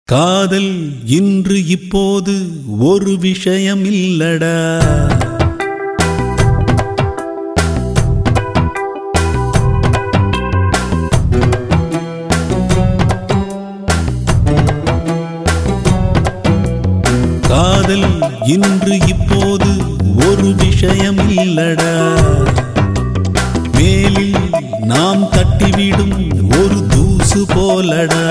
காதல் இன்று இப்போது ஒரு விஷயம் இல்லடா. காதல் இன்று இப்போது ஒரு விஷயம் இல்லடா. மேலில் நாம் தட்டிவிடும் ஒரு தூசு போலடா.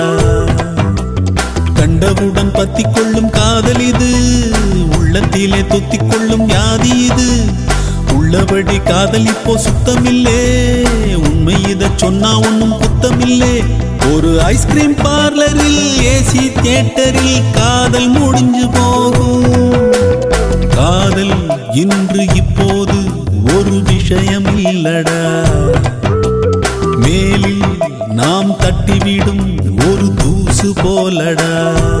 கண்டவுடன் பத்திக் கொள்ளும் காதல் இது, உள்ளத்திலே தொத்திக் கொள்ளும் வியாதி இது. உள்ளபடி காதல் இப்போ சுத்தமில்லே, உண்மை இத சொன்னா ஒன்னும் குத்தமில்லே. ஒரு ஐஸ்கிரீம் பார்லரில் ஏசி தியேட்டரில் காதல் முடிஞ்சு போகும். காதல் இன்று இப்போது ஒரு விஷயம் இல்லடா. மேலில் நாம் தட்டிவிடும் ஒரு தூசு போலடா.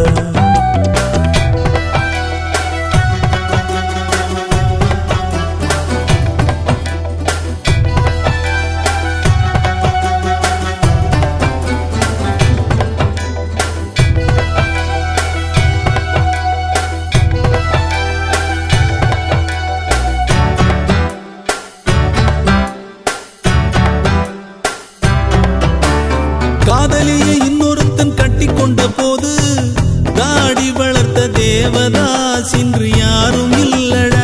காதலியை இன்னொருத்தன் கட்டி கொண்ட போது தாடி வளர்த்த தேவதாஸ் இன்று யாரும் இல்லடா.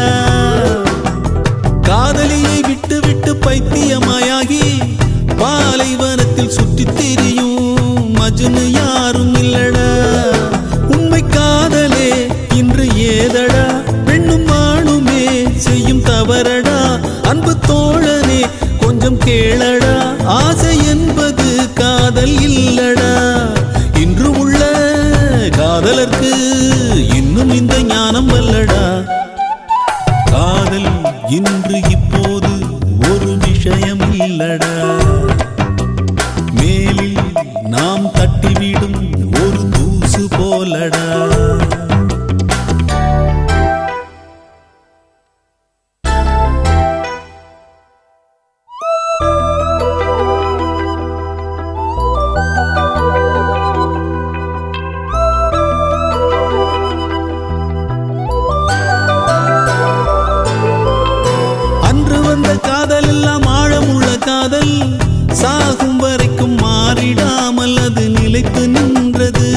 காதலியை விட்டு விட்டு பைத்தியமாயாகி பாலைவனத்தில் சுற்றித் திரியும் மஜ்னு யாரும் இல்லடா. உண்மை காதலே இன்று ஏதடா, பெண்ணும் ஆணுமே செய்யும் தவறடா. அன்பு தோழனே கொஞ்சம் கேளடா, ஆசை என்பது காதல் இல்லடா. இன்று உள்ள காதலர்க்கு இன்னும் இந்த ஞானம் வல்லடா. காதல் இன்று இப்போது ஒரு விஷயம் இல்லடா. மேலில் நாம் தட்டிவிடும் ஒரு தூசு போலடா. காதல் எல்லாம் ஆழமுள்ள காதல், சாகும் வரைக்கும் மாறிடாமல் அது நிலைத்து நின்றது.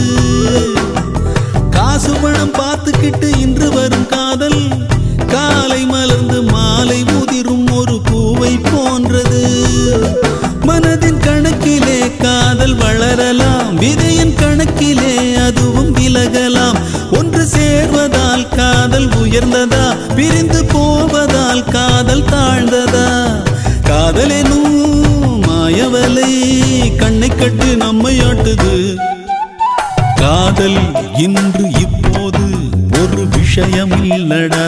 காசு பணம் பார்த்துக்கிட்டு இன்று வரும் காதல், காலை மலர்ந்து மாலை உதிரும் ஒரு பூவை போன்றது. மனதின் கணக்கிலே காதல் வளரலாம், விதையின் கணக்கிலே அதுவும் விலகலாம். ஒன்று சேர்வதால் காதல் உயர்ந்ததா, பிரிந்து போவதால் காதல் தாழ்ந்ததா? காதலெனும் மாயவலை கண்ணை கட்டு நம்மை ஆட்டுது. காதல் இன்று இப்போது ஒரு விஷயம் இல்லடா.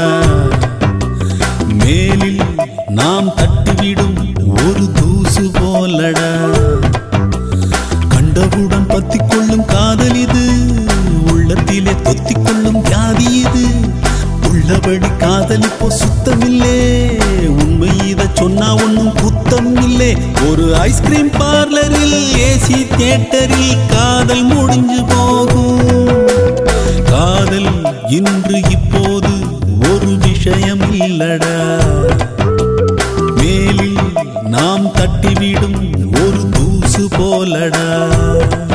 மேலில் நாம் தட்டிவிடும் ஒரு தூசு போலடா. கண்டவுடன் பத்திக் கொள்ளும் காதல் இது, உள்ளத்திலே தொத்திக் கொள்ளும் வியாதி இது. உள்ளபடி காதல் இப்போ சுத்தமில்லே, உண்மை இத சொன்னா ஒன்னும் குத்தம் இல்லே. ஒரு ஐஸ்கிரீம் பார்லரில் ஏசி தியேட்டரில் காதல் முடிஞ்சு போகும். காதல் இன்று இப்போது ஒரு விஷயம் இல்லடா. மேலில் நாம் தட்டிவிடும் ஒரு தூசு போலடா.